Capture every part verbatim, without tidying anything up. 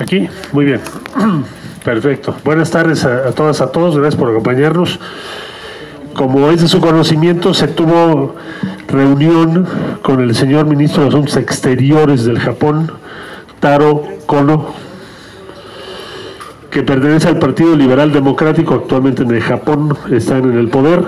Aquí, muy bien. Perfecto. Buenas tardes a, a todas, a todos. Gracias por acompañarnos. Como es de su conocimiento, se tuvo reunión con el señor ministro de Asuntos Exteriores del Japón, Taro Kono, que pertenece al Partido Liberal Democrático, actualmente en el Japón, están en el poder.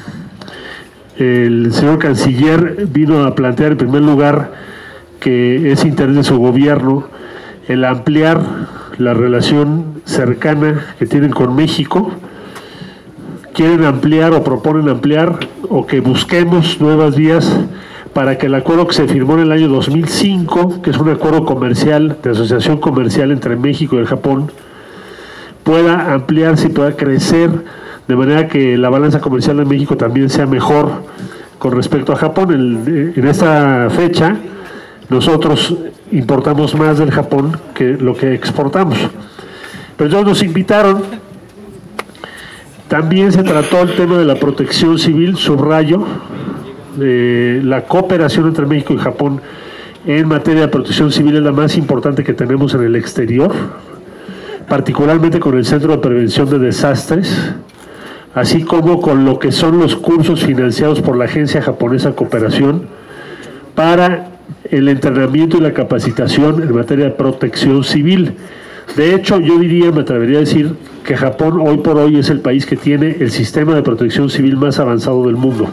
El señor canciller vino a plantear en primer lugar que es interés de su gobierno el ampliar la relación cercana que tienen con México. Quieren ampliar o proponen ampliar o que busquemos nuevas vías para que el acuerdo que se firmó en el año dos mil cinco, que es un acuerdo comercial, de asociación comercial entre México y el Japón, pueda ampliarse y pueda crecer de manera que la balanza comercial de México también sea mejor con respecto a Japón. En, en esta fecha nosotros importamos más del Japón que lo que exportamos. Pero ellos nos invitaron. También se trató el tema de la protección civil, subrayo, de la cooperación entre México y Japón en materia de protección civil es la más importante que tenemos en el exterior, particularmente con el Centro de Prevención de Desastres, así como con lo que son los cursos financiados por la Agencia Japonesa de Cooperación para el entrenamiento y la capacitación en materia de protección civil. De hecho, yo diría, me atrevería a decir que Japón hoy por hoy es el país que tiene el sistema de protección civil más avanzado del mundo.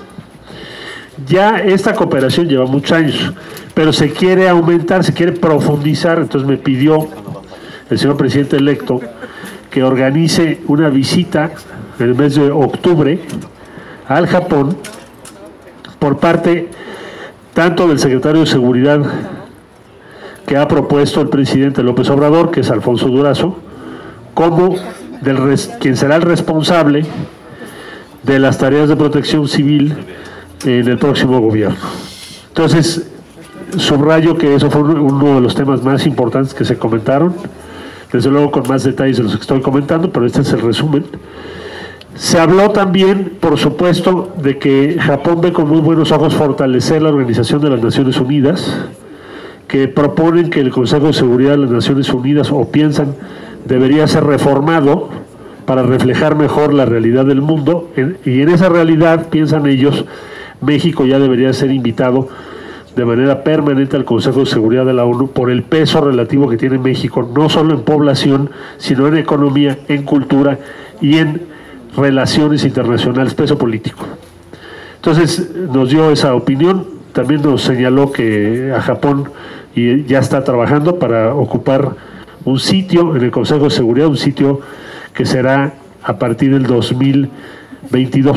Ya esta cooperación lleva muchos años, pero se quiere aumentar, se quiere profundizar. Entonces me pidió el señor presidente electo que organice una visita en el mes de octubre al Japón por parte tanto del secretario de Seguridad que ha propuesto el presidente López Obrador, que es Alfonso Durazo, como del res, quien será el responsable de las tareas de protección civil en el próximo gobierno. Entonces, subrayo que eso fue uno de los temas más importantes que se comentaron, desde luego con más detalles de los que estoy comentando, pero este es el resumen. Se habló también, por supuesto, de que Japón ve con muy buenos ojos fortalecer la Organización de las Naciones Unidas, que proponen que el Consejo de Seguridad de las Naciones Unidas, o piensan, debería ser reformado para reflejar mejor la realidad del mundo, y en esa realidad, piensan ellos, México ya debería ser invitado de manera permanente al Consejo de Seguridad de la ONU por el peso relativo que tiene México, no solo en población, sino en economía, en cultura y en relaciones internacionales, peso político. Entonces nos dio esa opinión, también nos señaló que a Japón y ya está trabajando para ocupar un sitio en el Consejo de Seguridad, un sitio que será a partir del dos mil veintidós.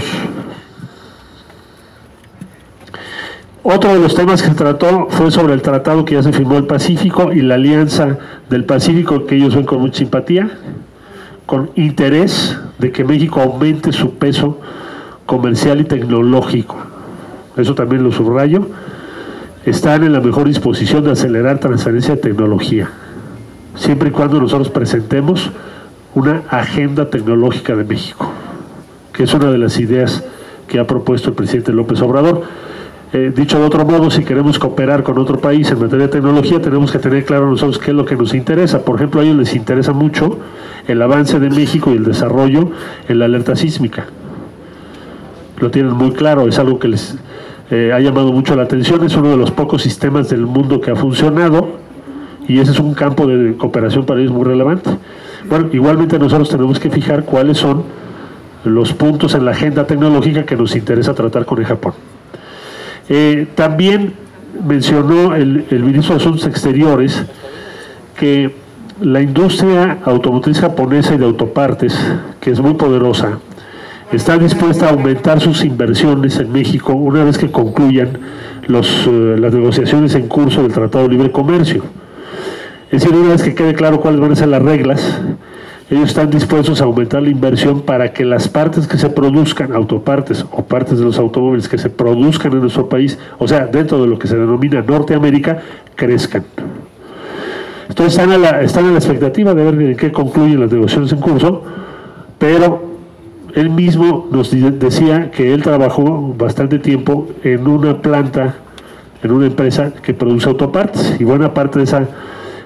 Otro de los temas que se trató fue sobre el tratado que ya se firmó el Pacífico y la Alianza del Pacífico, que ellos ven con mucha simpatía, con interés de que México aumente su peso comercial y tecnológico. Eso también lo subrayo. Están en la mejor disposición de acelerar transferencia de tecnología, siempre y cuando nosotros presentemos una agenda tecnológica de México, que es una de las ideas que ha propuesto el presidente López Obrador. Eh, dicho de otro modo, si queremos cooperar con otro país en materia de tecnología, tenemos que tener claro nosotros qué es lo que nos interesa. Por ejemplo, a ellos les interesa mucho el avance de México y el desarrollo en la alerta sísmica. Lo tienen muy claro, es algo que les eh, ha llamado mucho la atención, es uno de los pocos sistemas del mundo que ha funcionado y ese es un campo de cooperación para ellos muy relevante. Bueno, igualmente nosotros tenemos que fijar cuáles son los puntos en la agenda tecnológica que nos interesa tratar con el Japón. Eh, también mencionó el, el ministro de Asuntos Exteriores que la industria automotriz japonesa y de autopartes, que es muy poderosa, está dispuesta a aumentar sus inversiones en México una vez que concluyan los, uh, las negociaciones en curso del Tratado de Libre Comercio. Es decir, una vez que quede claro cuáles van a ser las reglas, ellos están dispuestos a aumentar la inversión para que las partes que se produzcan, autopartes o partes de los automóviles que se produzcan en nuestro país, o sea, dentro de lo que se denomina Norteamérica, crezcan. Entonces están a la, están a la expectativa de ver en qué concluyen las negociaciones en curso, pero él mismo nos decía que él trabajó bastante tiempo en una planta, en una empresa que produce autopartes, y buena parte de esa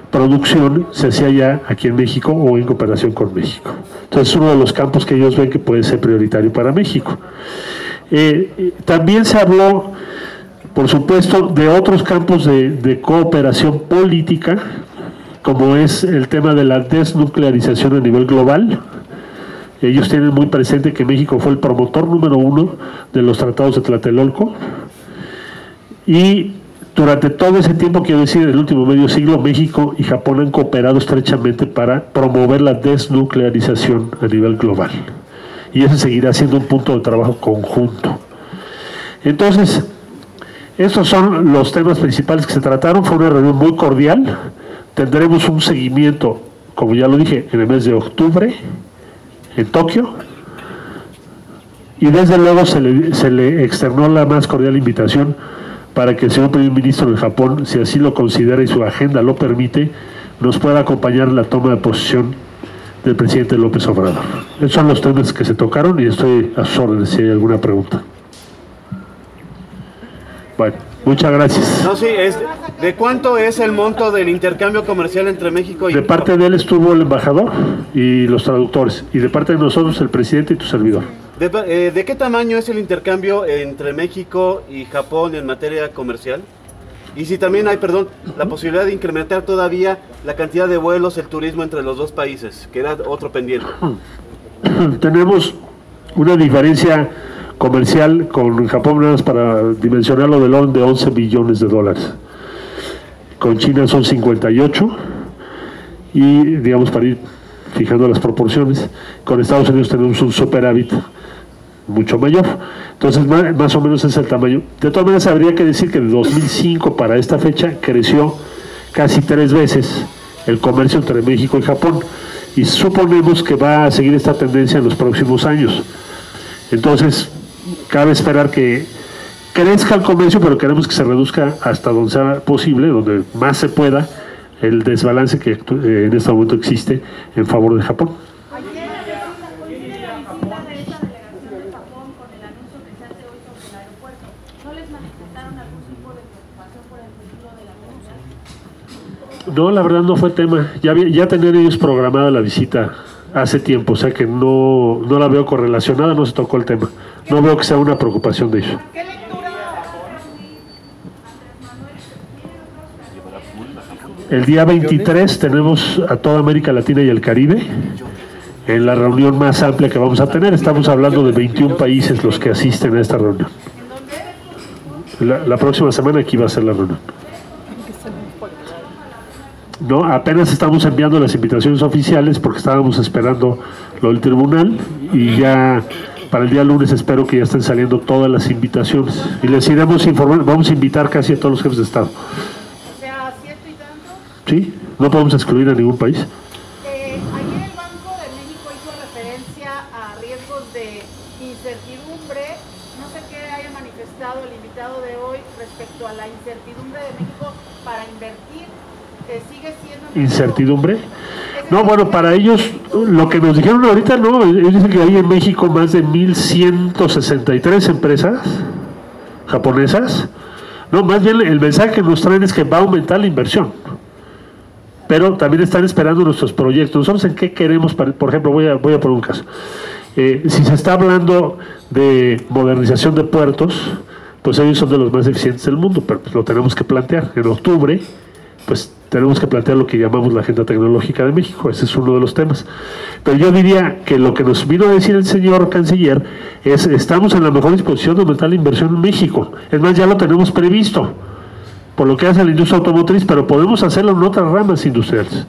producción se hacía ya aquí en México o en cooperación con México. Entonces es uno de los campos que ellos ven que puede ser prioritario para México. Eh, también se habló, por supuesto, de otros campos de, de cooperación política, como es el tema de la desnuclearización a nivel global. Ellos tienen muy presente que México fue el promotor número uno de los tratados de Tlatelolco, y durante todo ese tiempo, quiero decir, en el último medio siglo, México y Japón han cooperado estrechamente para promover la desnuclearización a nivel global. Y ese seguirá siendo un punto de trabajo conjunto. Entonces, estos son los temas principales que se trataron. Fue una reunión muy cordial. Tendremos un seguimiento, como ya lo dije, en el mes de octubre, en Tokio. Y desde luego se le, se le externó la más cordial invitación para que el señor primer ministro de Japón, si así lo considera y su agenda lo permite, nos pueda acompañar en la toma de posición del presidente López Obrador. Esos son los temas que se tocaron y estoy a sus órdenes si hay alguna pregunta. Bueno, muchas gracias. No, sí, es, ¿de cuánto es el monto del intercambio comercial entre México y De parte de él estuvo el embajador y los traductores, y de parte de nosotros el presidente y tu servidor. ¿De, eh, ¿De qué tamaño es el intercambio entre México y Japón en materia comercial? Y si también hay, perdón, la posibilidad de incrementar todavía la cantidad de vuelos, el turismo entre los dos países, que era otro pendiente. Tenemos una diferencia comercial con Japón, nada más para dimensionarlo, del orden de once billones de dólares. Con China son cincuenta y ocho, y digamos, para ir fijando las proporciones, con Estados Unidos tenemos un superávit mucho mayor. Entonces, más, más o menos es el tamaño. De todas maneras, habría que decir que de dos mil cinco para esta fecha creció casi tres veces el comercio entre México y Japón, y suponemos que va a seguir esta tendencia en los próximos años. Entonces, cabe esperar que crezca el comercio, pero queremos que se reduzca hasta donde sea posible, donde más se pueda, el desbalance que en este momento existe en favor de Japón. No, la verdad no fue tema. Ya, ya tenían ellos programada la visita hace tiempo, o sea que no, no la veo correlacionada, no se tocó el tema. No veo que sea una preocupación de ellos. El día veintitrés tenemos a toda América Latina y el Caribe en la reunión más amplia que vamos a tener. Estamos hablando de veintiún países los que asisten a esta reunión. La, la próxima semana aquí va a ser la reunión. No, apenas estamos enviando las invitaciones oficiales porque estábamos esperando lo del tribunal, y ya para el día lunes espero que ya estén saliendo todas las invitaciones y les iremos informando. Vamos a invitar casi a todos los jefes de Estado. O sea, ciento y tanto. Sí, no podemos excluir a ningún país. Eh, ayer el Banco de México hizo referencia a riesgos de incertidumbre. No sé qué haya manifestado el invitado de hoy respecto a la incertidumbre de México para invertir. Eh, ¿Sigue siendo ¿Incertidumbre? No, bueno, para ellos, lo que nos dijeron ahorita, no, ellos dicen que hay en México más de mil ciento sesenta y tres empresas japonesas. No, más bien el mensaje que nos traen es que va a aumentar la inversión, pero también están esperando nuestros proyectos. Nosotros en qué queremos, por ejemplo, voy a, voy a poner un caso. Eh, si se está hablando de modernización de puertos, pues ellos son de los más eficientes del mundo, pero pues lo tenemos que plantear. En octubre, pues tenemos que plantear lo que llamamos la agenda tecnológica de México. Ese es uno de los temas. Pero yo diría que lo que nos vino a decir el señor canciller es: estamos en la mejor disposición de aumentar la inversión en México. Es más, ya lo tenemos previsto por lo que hace la industria automotriz, pero podemos hacerlo en otras ramas industriales.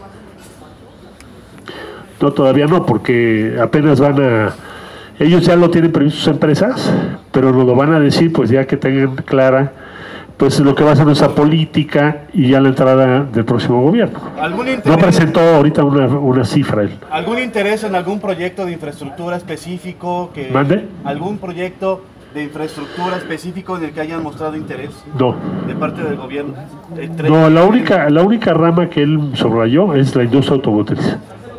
No, todavía no, porque apenas van a... Ellos ya lo tienen previsto sus empresas, pero nos lo van a decir pues ya que tengan clara pues lo que va a ser nuestra política y ya la entrada del próximo gobierno. No presentó ahorita una, una cifra él. ¿Algún interés en algún proyecto de infraestructura específico? Que, ¿Mande? ¿Algún proyecto de infraestructura específico en el que hayan mostrado interés? No. ¿De parte del gobierno? No, la única, la única rama que él subrayó es la industria automotriz.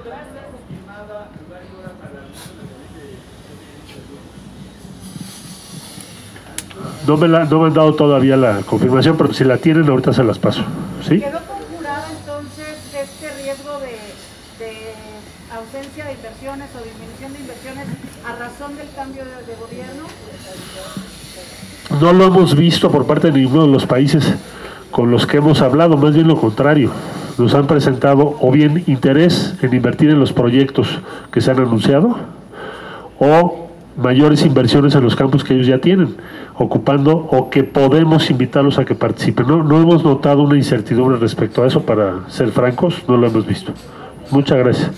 No me, la, no me han dado todavía la confirmación, pero si la tienen ahorita se las paso. ¿Sí? ¿Quedó conjurada entonces eh, ausencia de inversiones o disminución de inversiones a razón del cambio de, de gobierno? No lo hemos visto por parte de ninguno de los países con los que hemos hablado, más bien lo contrario. Nos han presentado o bien interés en invertir en los proyectos que se han anunciado o mayores inversiones en los campos que ellos ya tienen, ocupando o que podemos invitarlos a que participen. No, no hemos notado una incertidumbre respecto a eso, para ser francos, no lo hemos visto. Muchas gracias.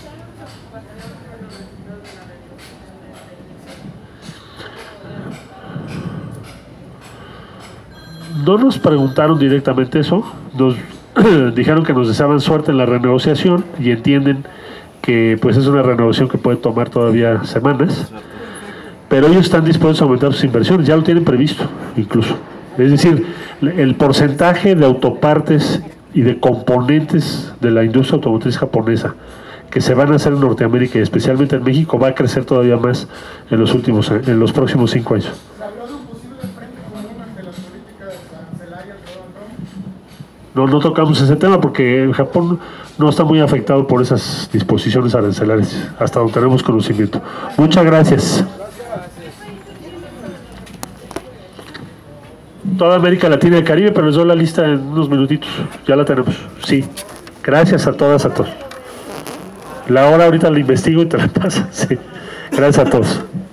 No nos preguntaron directamente eso, nos dijeron que nos deseaban suerte en la renegociación y entienden que pues es una renegociación que puede tomar todavía semanas, pero ellos están dispuestos a aumentar sus inversiones, ya lo tienen previsto incluso. Es decir, el porcentaje de autopartes y de componentes de la industria automotriz japonesa que se van a hacer en Norteamérica y especialmente en México va a crecer todavía más en los últimos, en los próximos cinco años. No, no tocamos ese tema porque Japón no está muy afectado por esas disposiciones arancelarias, hasta donde tenemos conocimiento. Muchas gracias. Toda América Latina y el Caribe, pero les doy la lista en unos minutitos. Ya la tenemos. Sí. Gracias a todas, a todos. La hora ahorita la investigo y te la paso. Sí. Gracias a todos.